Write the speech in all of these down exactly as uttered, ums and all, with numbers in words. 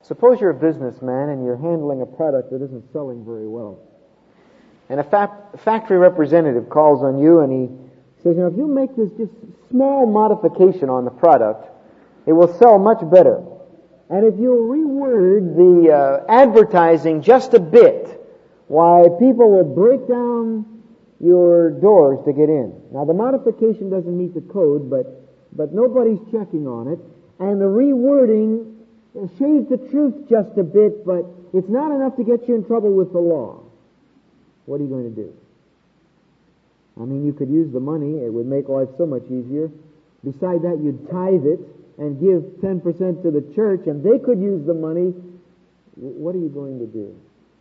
Suppose you're a businessman and you're handling a product that isn't selling very well. And a fa- factory representative calls on you and he says, you know, if you make this just small modification on the product, it will sell much better. And if you reword the uh, advertising just a bit, why, people will break down your doors to get in. Now, the modification doesn't meet the code, but, but nobody's checking on it. And the rewording shaves the truth just a bit, but it's not enough to get you in trouble with the law. What are you going to do? I mean, you could use the money. It would make life so much easier. Beside that, you'd tithe it and give ten percent to the church, and they could use the money. What are you going to do?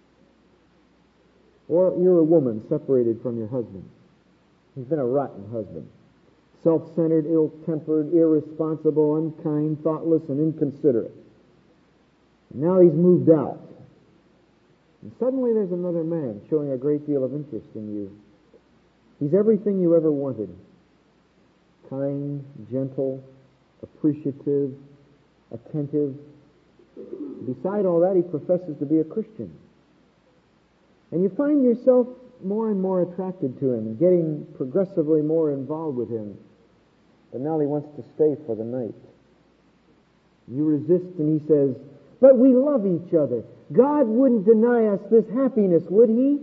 Or you're a woman separated from your husband. He's been a rotten husband. Self-centered, ill-tempered, irresponsible, unkind, thoughtless, and inconsiderate. And now he's moved out. And suddenly there's another man showing a great deal of interest in you. He's everything you ever wanted. Kind, gentle, appreciative, attentive. Beside all that, he professes to be a Christian. And you find yourself more and more attracted to him, getting progressively more involved with him. But now he wants to stay for the night. You resist and he says, but we love each other. God wouldn't deny us this happiness, would he?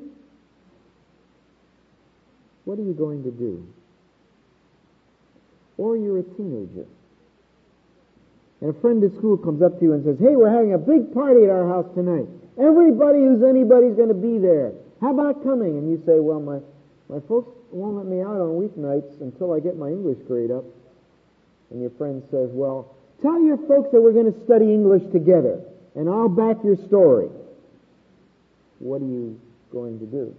What are you going to do? Or you're a teenager. And a friend at school comes up to you and says, hey, we're having a big party at our house tonight. Everybody who's anybody's going to be there. How about coming? And you say, well, my, my folks won't let me out on weeknights until I get my English grade up. And your friend says, well, tell your folks that we're going to study English together, and I'll back your story. What are you going to do?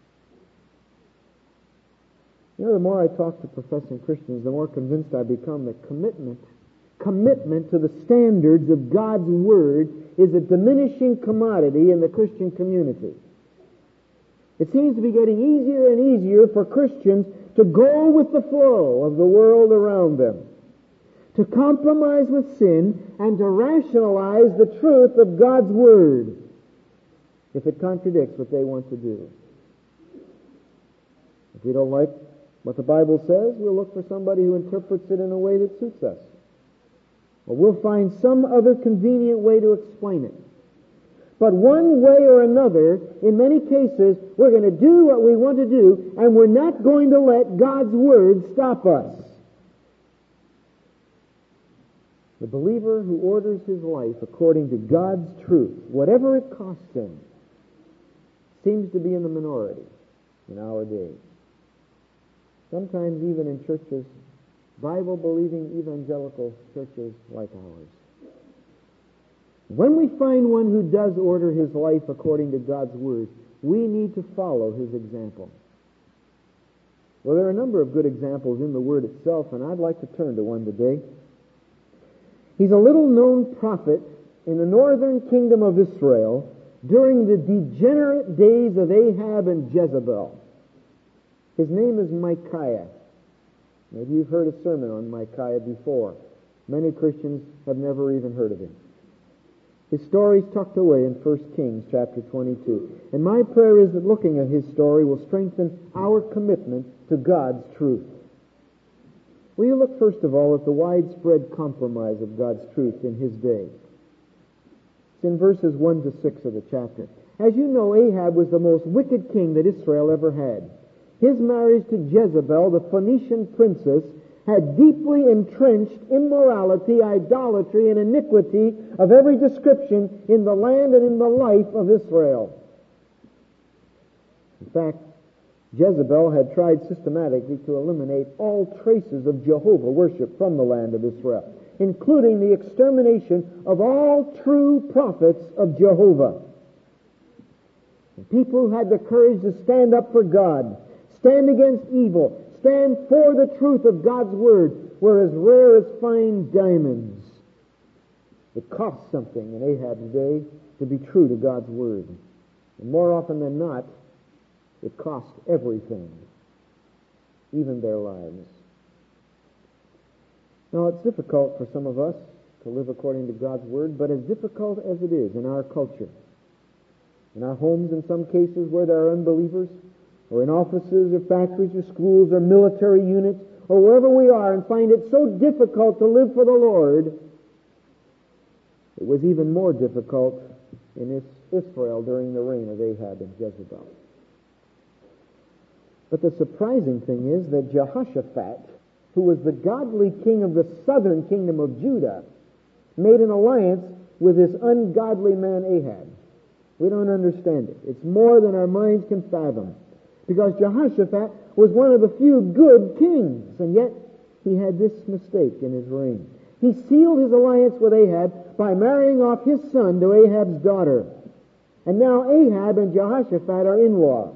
You know, the more I talk to professing Christians, the more convinced I become that commitment, commitment to the standards of God's Word is a diminishing commodity in the Christian community. It seems to be getting easier and easier for Christians to go with the flow of the world around them, to compromise with sin, and to rationalize the truth of God's Word if it contradicts what they want to do. If we don't like what the Bible says, we'll look for somebody who interprets it in a way that suits us. Or we'll find some other convenient way to explain it. But one way or another, in many cases, we're going to do what we want to do, and we're not going to let God's Word stop us. The believer who orders his life according to God's truth, whatever it costs him, seems to be in the minority in our day. Sometimes even in churches, Bible-believing evangelical churches like ours. When we find one who does order his life according to God's Word, we need to follow his example. Well, there are a number of good examples in the Word itself, and I'd like to turn to one today. He's a little-known prophet in the northern kingdom of Israel during the degenerate days of Ahab and Jezebel. His name is Micaiah. Maybe you've heard a sermon on Micaiah before. Many Christians have never even heard of him. His story is tucked away in First Kings chapter twenty-two. And my prayer is that looking at his story will strengthen our commitment to God's truth. Will you look first of all at the widespread compromise of God's truth in his day? It's in verses one to six of the chapter. As you know, Ahab was the most wicked king that Israel ever had. His marriage to Jezebel, the Phoenician princess, had deeply entrenched immorality, idolatry, and iniquity of every description in the land and in the life of Israel. In fact, Jezebel had tried systematically to eliminate all traces of Jehovah worship from the land of Israel, including the extermination of all true prophets of Jehovah. The people who had the courage to stand up for God, stand against evil, stand for the truth of God's Word, were as rare as fine diamonds. It cost something in Ahab's day to be true to God's Word. And more often than not, it cost everything, even their lives. Now, it's difficult for some of us to live according to God's Word, but as difficult as it is in our culture, in our homes in some cases where there are unbelievers, or in offices or factories or schools or military units, or wherever we are, and find it so difficult to live for the Lord, it was even more difficult in Israel during the reign of Ahab and Jezebel. But the surprising thing is that Jehoshaphat, who was the godly king of the southern kingdom of Judah, made an alliance with this ungodly man Ahab. We don't understand it. It's more than our minds can fathom. Because Jehoshaphat was one of the few good kings, and yet he had this mistake in his reign. He sealed his alliance with Ahab by marrying off his son to Ahab's daughter. And now Ahab and Jehoshaphat are in-laws.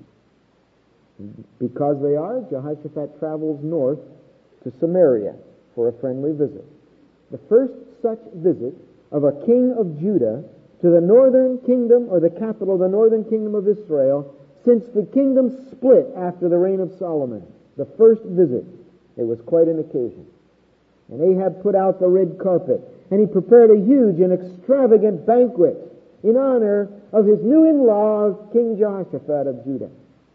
Because they are, Jehoshaphat travels north to Samaria for a friendly visit. The first such visit of a king of Judah to the northern kingdom, or the capital of the northern kingdom of Israel, since the kingdom split after the reign of Solomon. The first visit. It was quite an occasion. And Ahab put out the red carpet, and he prepared a huge and extravagant banquet in honor of his new in-law, King Jehoshaphat of Judah.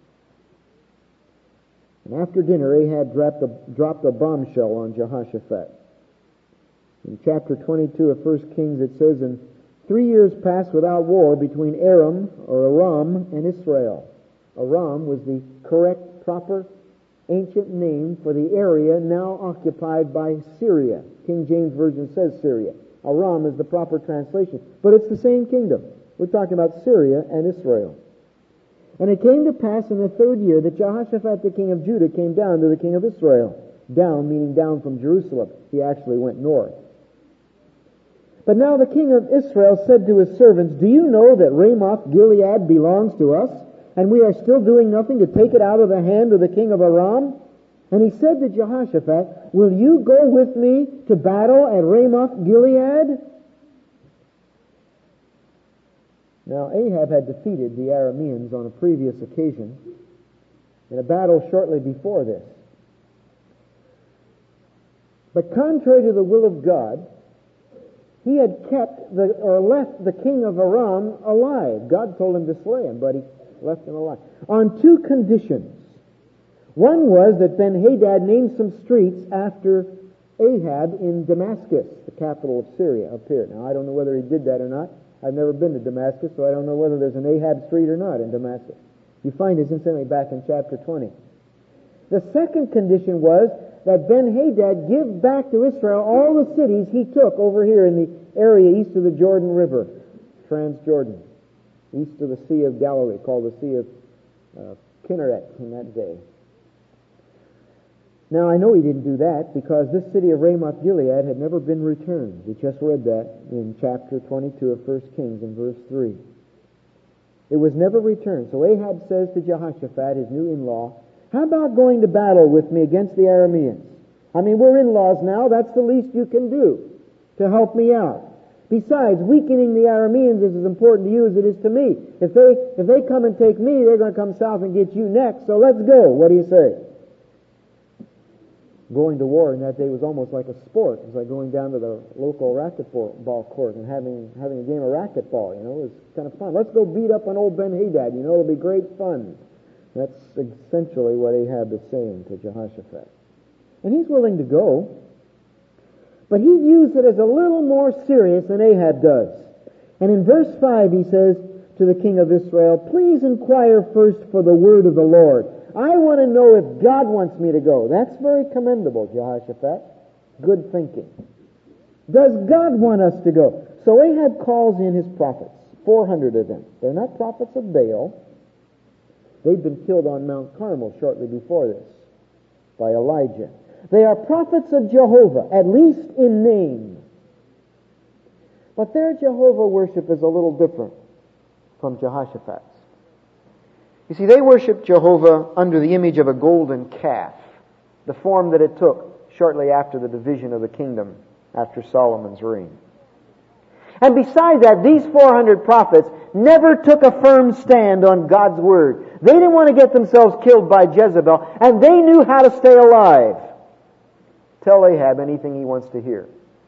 And after dinner, Ahab dropped a, dropped a bombshell on Jehoshaphat. In chapter twenty-two of First Kings, it says, "And three years passed without war between Aram, or Aram, and Israel." Aram was the correct, proper, ancient name for the area now occupied by Syria. King James Version says Syria. Aram is the proper translation. But it's the same kingdom. We're talking about Syria and Israel. "And it came to pass in the third year that Jehoshaphat the king of Judah came down to the king of Israel." Down meaning down from Jerusalem. He actually went north. "But now the king of Israel said to his servants, 'Do you know that Ramoth Gilead belongs to us, and we are still doing nothing to take it out of the hand of the king of Aram?' And he said to Jehoshaphat, 'Will you go with me to battle at Ramoth Gilead?'" Now Ahab had defeated the Arameans on a previous occasion in a battle shortly before this. But contrary to the will of God, he had kept the, or left the king of Aram alive. God told him to slay him, but he left him alive. On two conditions. One was that Ben-Hadad named some streets after Ahab in Damascus, the capital of Syria, up here. Now, I don't know whether he did that or not. I've never been to Damascus, so I don't know whether there's an Ahab street or not in Damascus. You find this incidentally back in chapter twenty. The second condition was that Ben-Hadad give back to Israel all the cities he took over here in the area east of the Jordan River, Transjordan, east of the Sea of Galilee, called the Sea of uh, Kinneret in that day. Now, I know he didn't do that because this city of Ramoth Gilead had never been returned. We just read that in chapter twenty-two of First Kings in verse three. It was never returned. So Ahab says to Jehoshaphat, his new in-law, "How about going to battle with me against the Arameans? I mean, we're in-laws now. That's the least you can do to help me out. Besides, weakening the Arameans is as important to you as it is to me. If they if they come and take me, they're going to come south and get you next. So let's go. What do you say?" Going to war in that day was almost like a sport. It was like going down to the local racquetball court and having having a game of racquetball. You know, it was kind of fun. Let's go beat up an old Ben-Hadad. You know, it'll be great fun. That's essentially what Ahab is saying to Jehoshaphat. And he's willing to go. But he views it as a little more serious than Ahab does. And in verse five he says to the king of Israel, "Please inquire first for the word of the Lord. I want to know if God wants me to go." That's very commendable, Jehoshaphat. Good thinking. Does God want us to go? So Ahab calls in his prophets, four hundred of them. They're not prophets of Baal. They'd been killed on Mount Carmel shortly before this by Elijah. They are prophets of Jehovah, at least in name. But their Jehovah worship is a little different from Jehoshaphat's. You see, they worship Jehovah under the image of a golden calf, the form that it took shortly after the division of the kingdom after Solomon's reign. And besides that, these four hundred prophets never took a firm stand on God's word. They didn't want to get themselves killed by Jezebel, and they knew how to stay alive. Tell Ahab anything he wants to hear.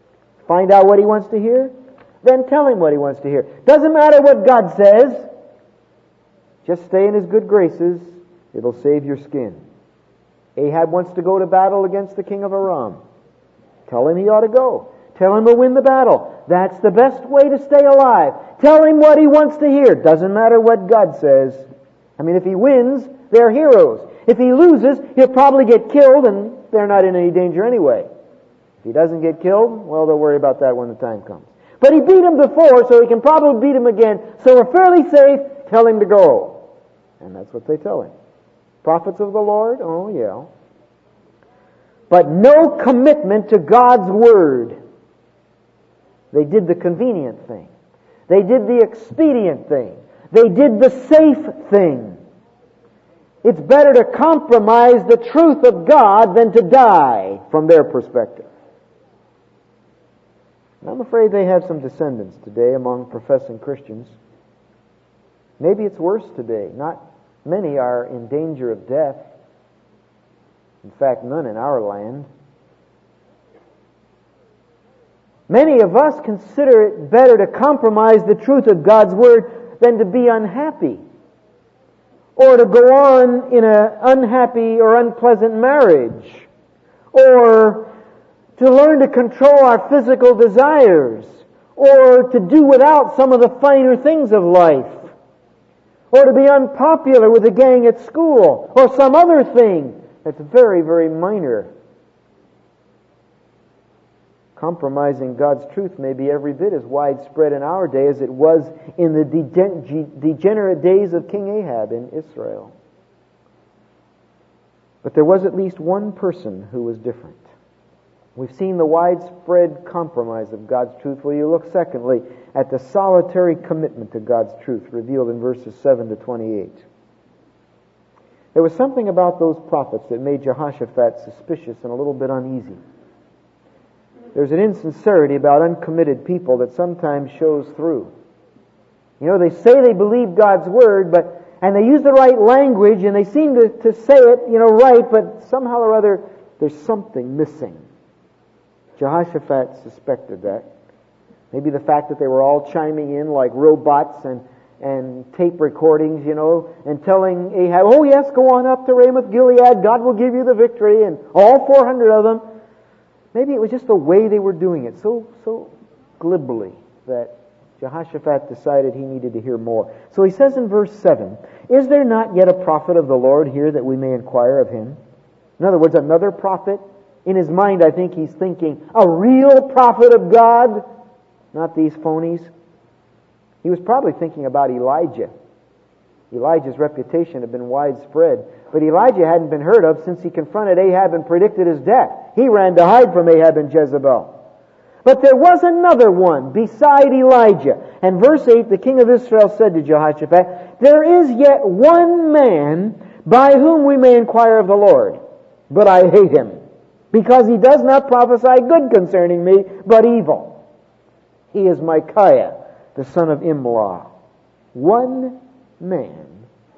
Find out what he wants to hear? Then tell him what he wants to hear. Doesn't matter what God says. Just stay in his good graces. It'll save your skin. Ahab wants to go to battle against the king of Aram. Tell him he ought to go. Tell him he'll win the battle. That's the best way to stay alive. Tell him what he wants to hear. Doesn't matter what God says. I mean, if he wins, they're heroes. If he loses, he'll probably get killed, and they're not in any danger anyway. If he doesn't get killed, well, they'll worry about that when the time comes. But he beat him before, so he can probably beat him again. So we're fairly safe. Tell him to go. And that's what they tell him. Prophets of the Lord? Oh, yeah. But no commitment to God's Word. They did the convenient thing. They did the expedient thing. They did the safe thing. It's better to compromise the truth of God than to die, from their perspective. And I'm afraid they have some descendants today among professing Christians. Maybe it's worse today. Not many are in danger of death. In fact, none in our land. Many of us consider it better to compromise the truth of God's Word than to be unhappy, or to go on in an unhappy or unpleasant marriage, or to learn to control our physical desires, or to do without some of the finer things of life, or to be unpopular with the gang at school, or some other thing that's very, very minor. Compromising God's truth may be every bit as widespread in our day as it was in the degenerate days of King Ahab in Israel. But there was at least one person who was different. We've seen the widespread compromise of God's truth. Will you look secondly at the solitary commitment to God's truth revealed in verses seven to twenty-eight. There was something about those prophets that made Jehoshaphat suspicious and a little bit uneasy. There's an insincerity about uncommitted people that sometimes shows through. You know, they say they believe God's Word, but and they use the right language, and they seem to, to say it, you know, right, but somehow or other there's something missing. Jehoshaphat suspected that. Maybe the fact that they were all chiming in like robots and, and tape recordings, you know, and telling Ahab, oh yes, go on up to Ramoth Gilead, God will give you the victory, and all four hundred of them. Maybe it was just the way they were doing it, so so glibly, that Jehoshaphat decided he needed to hear more. So he says in verse seven, is there not yet a prophet of the Lord here that we may inquire of him? In other words, another prophet? In his mind, I think he's thinking, a real prophet of God, not these phonies. He was probably thinking about Elijah. Elijah's reputation had been widespread, but Elijah hadn't been heard of since he confronted Ahab and predicted his death. He ran to hide from Ahab and Jezebel. But there was another one beside Elijah. And verse eight, the king of Israel said to Jehoshaphat, there is yet one man by whom we may inquire of the Lord, but I hate him, because he does not prophesy good concerning me, but evil. He is Micaiah, the son of Imlah. One man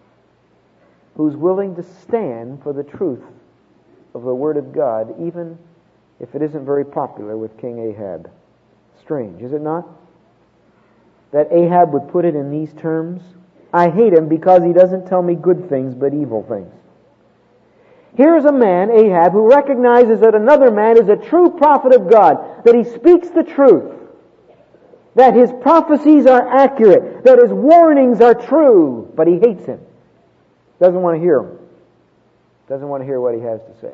who's willing to stand for the truth of the Word of God, even if it isn't very popular with King Ahab. Strange, is it not? That Ahab would put it in these terms. I hate him because he doesn't tell me good things, but evil things. Here's a man, Ahab, who recognizes that another man is a true prophet of God, that he speaks the truth, that his prophecies are accurate, that his warnings are true, but he hates him. Doesn't want to hear him. Doesn't want to hear what he has to say.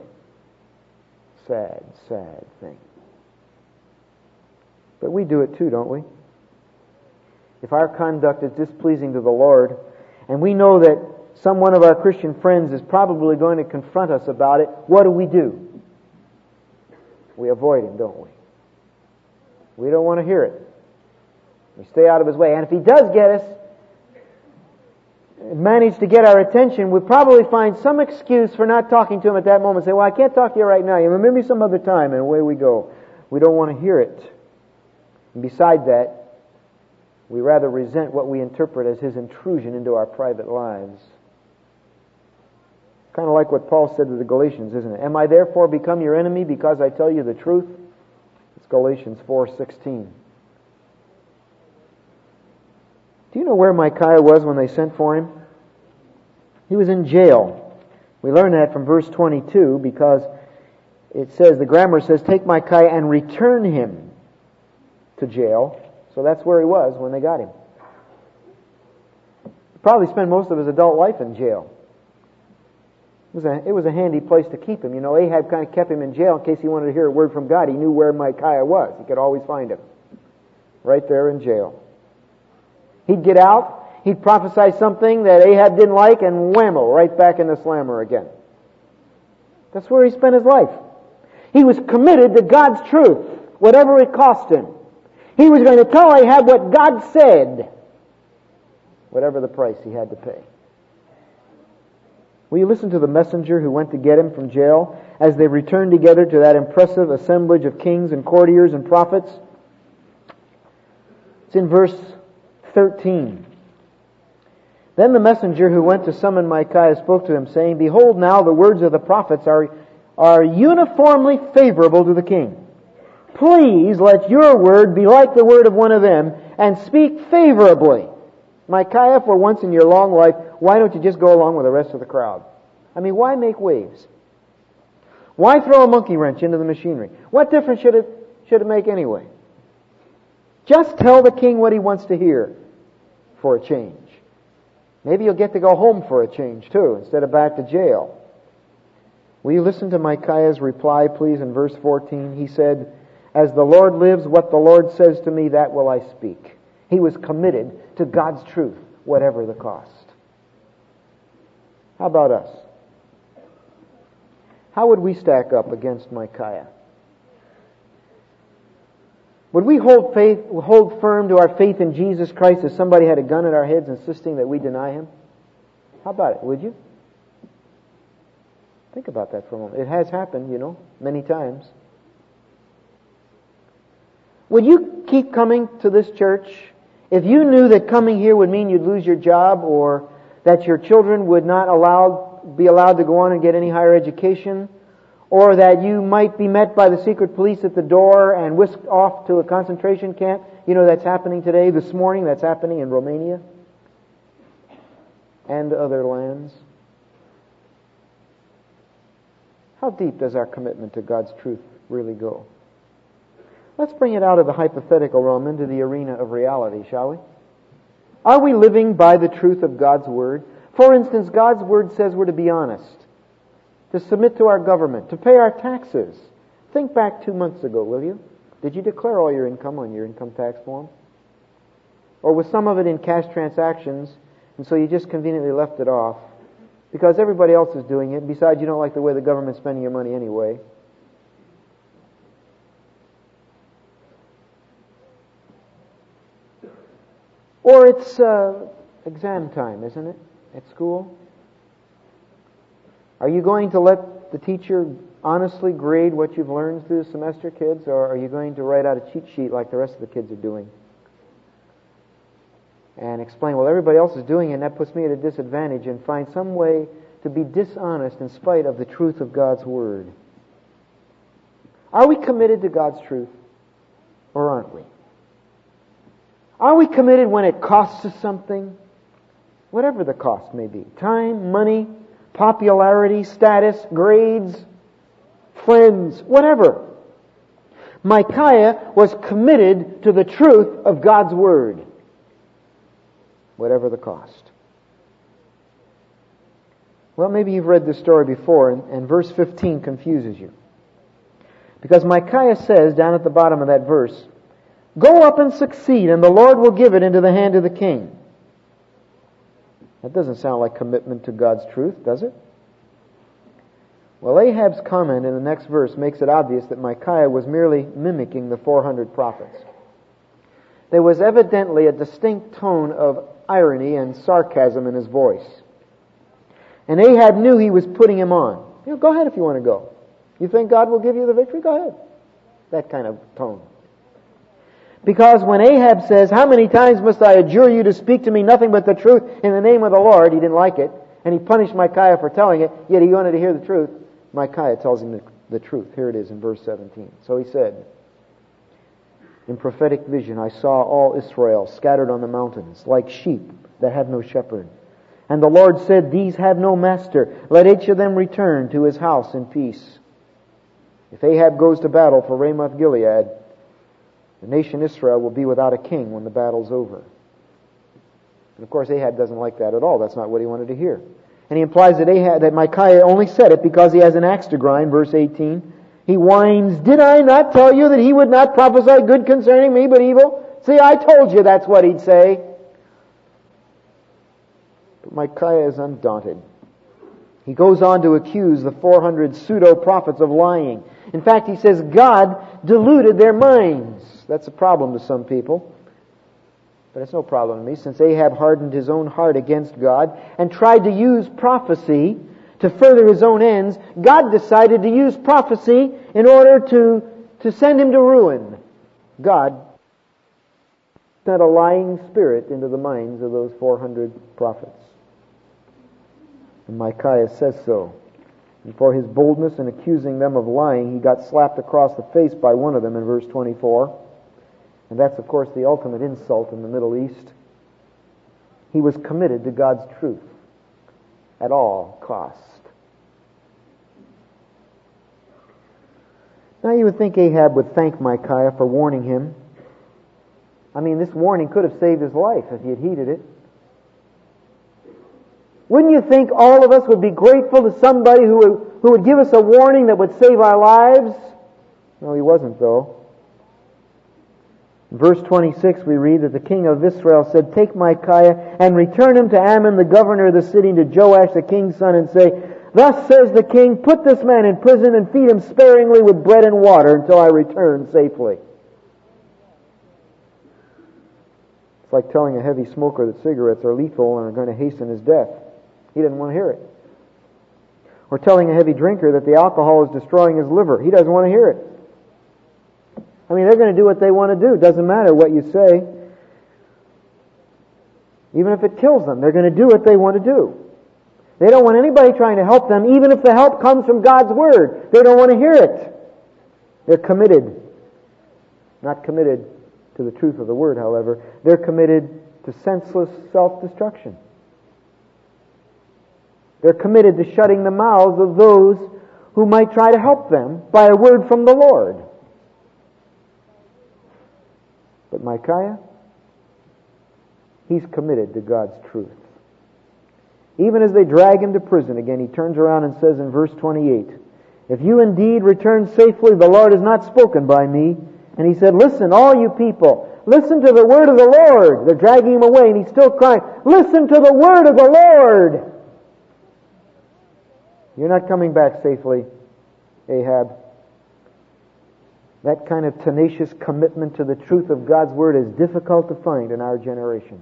Sad, sad thing. But we do it too, don't we? If our conduct is displeasing to the Lord, and we know that some one of our Christian friends is probably going to confront us about it, what do we do? We avoid him, don't we? We don't want to hear it. We stay out of his way. And if he does get us, manage to get our attention, we'll probably find some excuse for not talking to him at that moment. Say, well, I can't talk to you right now. You remember me some other time, and away we go. We don't want to hear it. And beside that, we rather resent what we interpret as his intrusion into our private lives. Kind of like what Paul said to the Galatians, isn't it? Am I therefore become your enemy because I tell you the truth? It's Galatians four sixteen. Do you know where Micaiah was when they sent for him? He was in jail. We learn that from verse twenty-two because it says, the grammar says, take Micaiah and return him to jail. So that's where he was when they got him. He probably spent most of his adult life in jail. It was a, it was a handy place to keep him. You know, Ahab kind of kept him in jail in case he wanted to hear a word from God. He knew where Micaiah was. He could always find him. Right there in jail. He'd get out, he'd prophesy something that Ahab didn't like, and whammo, right back in the slammer again. That's where he spent his life. He was committed to God's truth, whatever it cost him. He was going to tell Ahab what God said, whatever the price he had to pay. Will you listen to the messenger who went to get him from jail as they returned together to that impressive assemblage of kings and courtiers and prophets? It's in verse thirteen. Then the messenger who went to summon Micaiah spoke to him, saying, behold, now the words of the prophets are, are uniformly favorable to the king. Please let your word be like the word of one of them, and speak favorably. Micaiah, for once in your long life, why don't you just go along with the rest of the crowd? I mean, why make waves? Why throw a monkey wrench into the machinery? What difference should it, should it make anyway? Just tell the king what he wants to hear for a change. Maybe you'll get to go home for a change too, instead of back to jail. Will you listen to Micaiah's reply, please, in verse fourteen? He said, as the Lord lives, what the Lord says to me, that will I speak. He was committed to God's truth, whatever the cost. How about us? How would we stack up against Micaiah? Would we hold faith, hold firm to our faith in Jesus Christ if somebody had a gun at our heads insisting that we deny Him? How about it? Would you? Think about that for a moment. It has happened, you know, many times. Would you keep coming to this church if you knew that coming here would mean you'd lose your job, or that your children would not allow, be allowed to go on and get any higher education, or that you might be met by the secret police at the door and whisked off to a concentration camp? You know, that's happening today, this morning, that's happening in Romania and other lands. How deep does our commitment to God's truth really go? Let's bring it out of the hypothetical realm into the arena of reality, shall we? Are we living by the truth of God's Word? For instance, God's Word says we're to be honest, to submit to our government, to pay our taxes. Think back two months ago, will you? Did you declare all your income on your income tax form? Or was some of it in cash transactions, and so you just conveniently left it off because everybody else is doing it? Besides, you don't like the way the government's spending your money anyway. Or it's uh, exam time, isn't it, at school? Are you going to let the teacher honestly grade what you've learned through the semester, kids, or are you going to write out a cheat sheet like the rest of the kids are doing and explain, well, everybody else is doing it and that puts me at a disadvantage, and find some way to be dishonest in spite of the truth of God's Word? Are we committed to God's truth, or aren't we? Are we committed when it costs us something? Whatever the cost may be. Time, money, popularity, status, grades, friends, whatever. Micaiah was committed to the truth of God's Word, whatever the cost. Well, maybe you've read this story before, and, and verse fifteen confuses you. Because Micaiah says, down at the bottom of that verse, go up and succeed, and the Lord will give it into the hand of the king. That doesn't sound like commitment to God's truth, does it? Well, Ahab's comment in the next verse makes it obvious that Micaiah was merely mimicking the four hundred prophets. There was evidently a distinct tone of irony and sarcasm in his voice. And Ahab knew he was putting him on. You know, go ahead if you want to go. You think God will give you the victory? Go ahead. That kind of tone. Because when Ahab says, how many times must I adjure you to speak to me nothing but the truth in the name of the Lord, he didn't like it, and he punished Micaiah for telling it, yet he wanted to hear the truth. Micaiah tells him the, the truth. Here it is in verse seventeen. So he said, In prophetic vision, I saw all Israel scattered on the mountains, like sheep that have no shepherd. And the Lord said, These have no master. Let each of them return to his house in peace. If Ahab goes to battle for Ramoth Gilead, the nation Israel will be without a king when the battle's over. And of course, Ahab doesn't like that at all. That's not what he wanted to hear. And he implies that Ahab, that Micaiah only said it because he has an axe to grind, verse eighteen. He whines, Did I not tell you that he would not prophesy good concerning me, but evil? See, I told you that's what he'd say. But Micaiah is undaunted. He goes on to accuse the four hundred pseudo-prophets of lying. In fact, he says God deluded their minds. That's a problem to some people. But it's no problem to me, since Ahab hardened his own heart against God and tried to use prophecy to further his own ends. God decided to use prophecy in order to, to send him to ruin. God sent a lying spirit into the minds of those four hundred prophets. And Micaiah says so. And for his boldness in accusing them of lying, he got slapped across the face by one of them in verse twenty-four. And that's, of course, the ultimate insult in the Middle East. He was committed to God's truth at all cost. Now you would think Ahab would thank Micaiah for warning him. I mean, this warning could have saved his life if he had heeded it. Wouldn't you think all of us would be grateful to somebody who would, who would give us a warning that would save our lives? No, he wasn't, though. In verse twenty-six we read that the king of Israel said, Take Micaiah and return him to Ammon, the governor of the city, and to Joash, the king's son, and say, Thus says the king, Put this man in prison and feed him sparingly with bread and water until I return safely. It's like telling a heavy smoker that cigarettes are lethal and are going to hasten his death. He didn't want to hear it. Or telling a heavy drinker that the alcohol is destroying his liver. He doesn't want to hear it. I mean, they're going to do what they want to do. It doesn't matter what you say. Even if it kills them, they're going to do what they want to do. They don't want anybody trying to help them, even if the help comes from God's Word. They don't want to hear it. They're committed. Not committed to the truth of the Word, however. They're committed to senseless self-destruction. They're committed to shutting the mouths of those who might try to help them by a word from the Lord. But Micaiah, he's committed to God's truth. Even as they drag him to prison again, he turns around and says in verse twenty-eight, If you indeed return safely, the Lord has not spoken by me. And he said, Listen, all you people, listen to the word of the Lord. They're dragging him away and he's still crying, Listen to the word of the Lord. You're not coming back safely, Ahab. That kind of tenacious commitment to the truth of God's Word is difficult to find in our generation.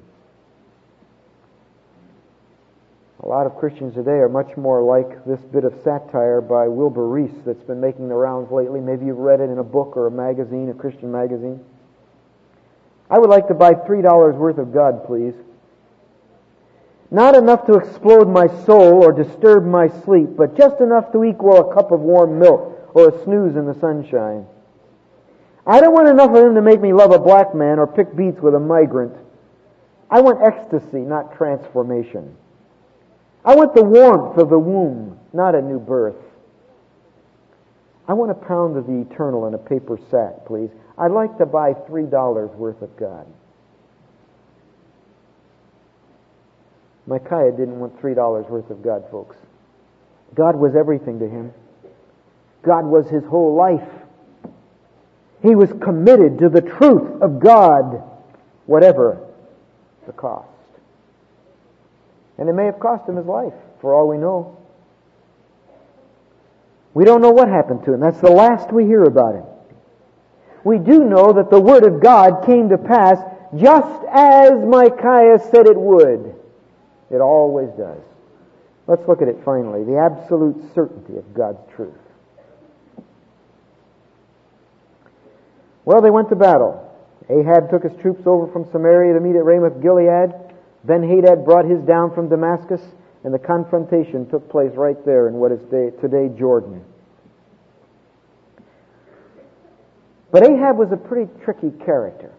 A lot of Christians today are much more like this bit of satire by Wilbur Reese that's been making the rounds lately. Maybe you've read it in a book or a magazine, a Christian magazine. I would like to buy three dollars worth of God, please. Not enough to explode my soul or disturb my sleep, but just enough to equal a cup of warm milk or a snooze in the sunshine. I don't want enough of him to make me love a black man or pick beets with a migrant. I want ecstasy, not transformation. I want the warmth of the womb, not a new birth. I want a pound of the eternal in a paper sack, please. I'd like to buy three dollars worth of God. Micaiah didn't want three dollars worth of God, folks. God was everything to him. God was his whole life. He was committed to the truth of God, whatever the cost. And it may have cost him his life, for all we know. We don't know what happened to him. That's the last we hear about him. We do know that the Word of God came to pass just as Micaiah said it would. It always does. Let's look at it finally. The absolute certainty of God's truth. Well, they went to battle. Ahab took his troops over from Samaria to meet at Ramoth Gilead. Ben-Hadad brought his down from Damascus, and the confrontation took place right there in what is today Jordan. But Ahab was a pretty tricky character.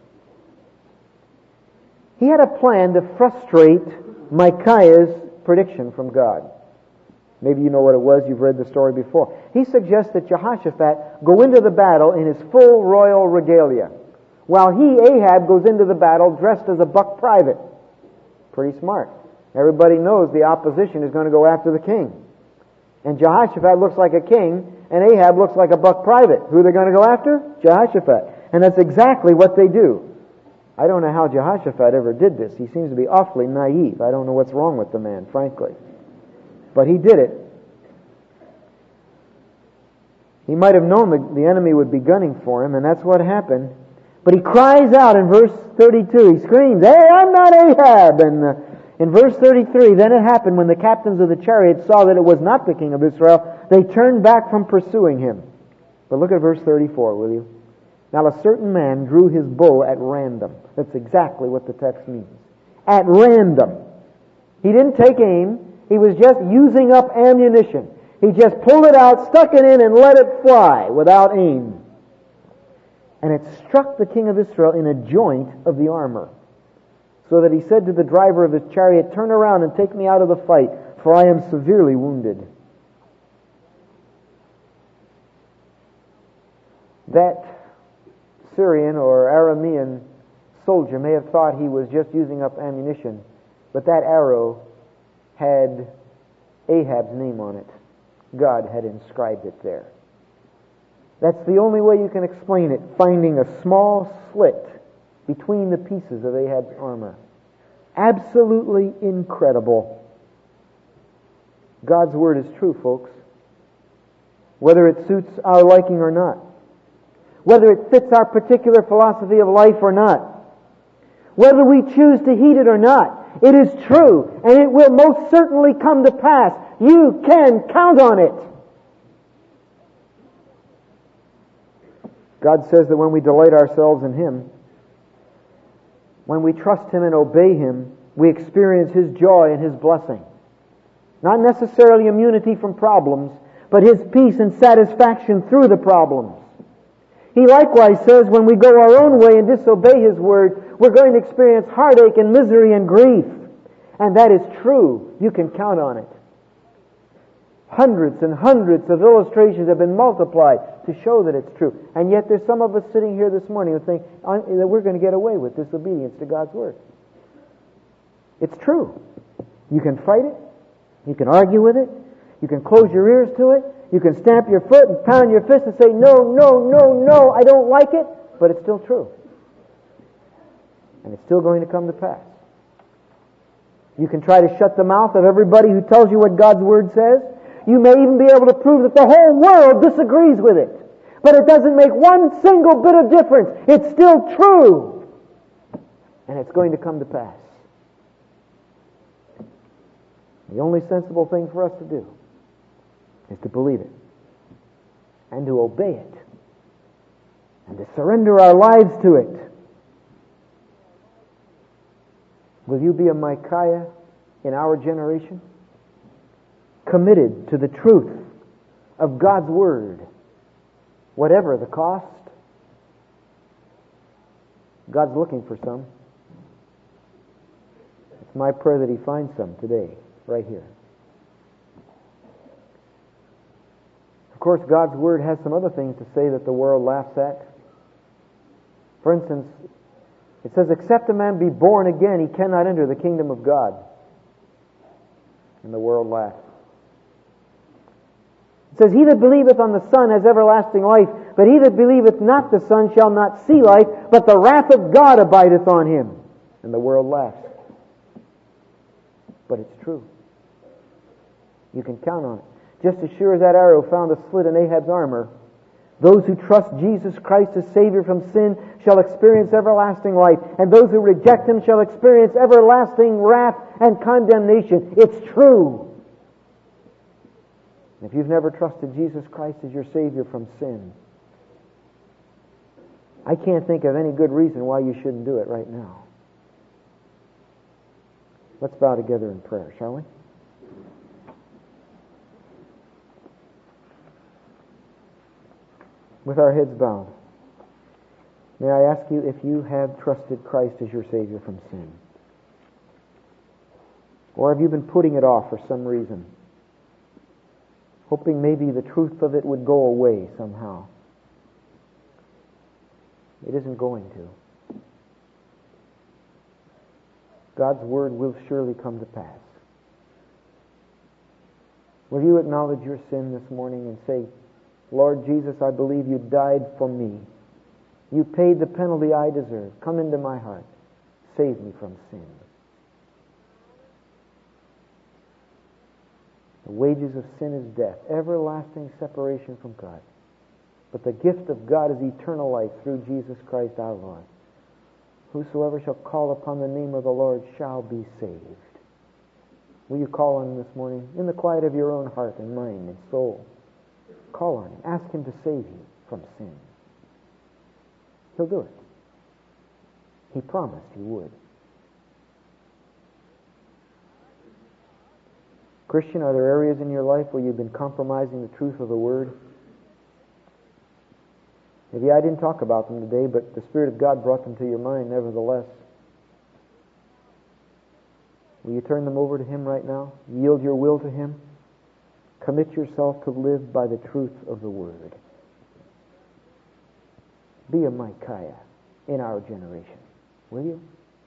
He had a plan to frustrate Micaiah's prediction from God. Maybe you know what it was. You've read the story before. He suggests that Jehoshaphat go into the battle in his full royal regalia, while he, Ahab, goes into the battle dressed as a buck private. Pretty smart. Everybody knows the opposition is going to go after the king. And Jehoshaphat looks like a king, and Ahab looks like a buck private. Who are they going to go after? Jehoshaphat. And that's exactly what they do. I don't know how Jehoshaphat ever did this. He seems to be awfully naive. I don't know what's wrong with the man, frankly. But he did it. He might have known the, the enemy would be gunning for him, and that's what happened. But he cries out in verse thirty-two. He screams, "Hey, I'm not Ahab!" And uh, in verse thirty-three, then it happened when the captains of the chariots saw that it was not the king of Israel, they turned back from pursuing him. But look at verse thirty-four, will you? Now a certain man drew his bow at random. That's exactly what the text means. At random. He didn't take aim. He was just using up ammunition. He just pulled it out, stuck it in, and let it fly without aim. And it struck the king of Israel in a joint of the armor, so that he said to the driver of his chariot, "Turn around and take me out of the fight, for I am severely wounded." That Syrian or Aramean soldier may have thought he was just using up ammunition, but that arrow had Ahab's name on it. God had inscribed it there. That's the only way you can explain it, finding a small slit between the pieces of Ahab's armor. Absolutely incredible. God's Word is true, folks. Whether it suits our liking or not. Whether it fits our particular philosophy of life or not. Whether we choose to heed it or not. It is true, and it will most certainly come to pass. You can count on it. God says that when we delight ourselves in Him, when we trust Him and obey Him, we experience His joy and His blessing. Not necessarily immunity from problems, but His peace and satisfaction through the problems. He likewise says when we go our own way and disobey His Word, we're going to experience heartache and misery and grief. And that is true. You can count on it. Hundreds and hundreds of illustrations have been multiplied to show that it's true. And yet there's some of us sitting here this morning who think that we're going to get away with disobedience to God's Word. It's true. You can fight it. You can argue with it. You can close your ears to it. You can stamp your foot and pound your fist and say, no, no, no, no, I don't like it. But it's still true. And it's still going to come to pass. You can try to shut the mouth of everybody who tells you what God's Word says. You may even be able to prove that the whole world disagrees with it. But it doesn't make one single bit of difference. It's still true. And it's going to come to pass. The only sensible thing for us to do is to believe it. And to obey it. And to surrender our lives to it. Will you be a Micaiah in our generation? Committed to the truth of God's Word, whatever the cost? God's looking for some. It's my prayer that He finds some today, right here. Of course, God's Word has some other things to say that the world laughs at. For instance, it says, except a man be born again, he cannot enter the kingdom of God. And the world laughs. It says, he that believeth on the Son has everlasting life, but he that believeth not the Son shall not see life, but the wrath of God abideth on him. And the world laughs. But it's true. You can count on it. Just as sure as that arrow found a slit in Ahab's armor, those who trust Jesus Christ as Savior from sin shall experience everlasting life, and those who reject Him shall experience everlasting wrath and condemnation. It's true. If you've never trusted Jesus Christ as your Savior from sin, I can't think of any good reason why you shouldn't do it right now. Let's bow together in prayer, shall we? With our heads bowed. May I ask you if you have trusted Christ as your Savior from sin? Or have you been putting it off for some reason, hoping maybe the truth of it would go away somehow? It isn't going to. God's Word will surely come to pass. Will you acknowledge your sin this morning and say, Lord Jesus, I believe you died for me. You paid the penalty I deserve. Come into my heart. Save me from sin. The wages of sin is death, everlasting separation from God. But the gift of God is eternal life through Jesus Christ our Lord. Whosoever shall call upon the name of the Lord shall be saved. Will you call on him this morning? In the quiet of your own heart and mind and soul. Call on him. Ask him to save you from sin. He'll do it. He promised he would. Christian, are there areas in your life where you've been compromising the truth of the Word? Maybe I didn't talk about them today, but the Spirit of God brought them to your mind nevertheless. Will you turn them over to Him right now? Yield your will to Him? Commit yourself to live by the truth of the Word. Be a Micaiah in our generation, will you?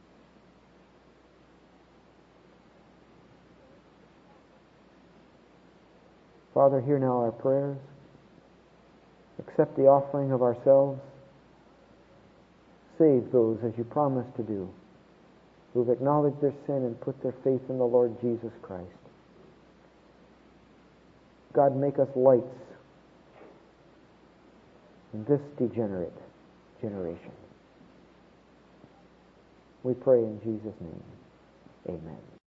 Father, hear now our prayers. Accept the offering of ourselves. Save those, as you promised to do, who have acknowledged their sin and put their faith in the Lord Jesus Christ. God, make us lights in this degenerate generation. We pray in Jesus' name. Amen.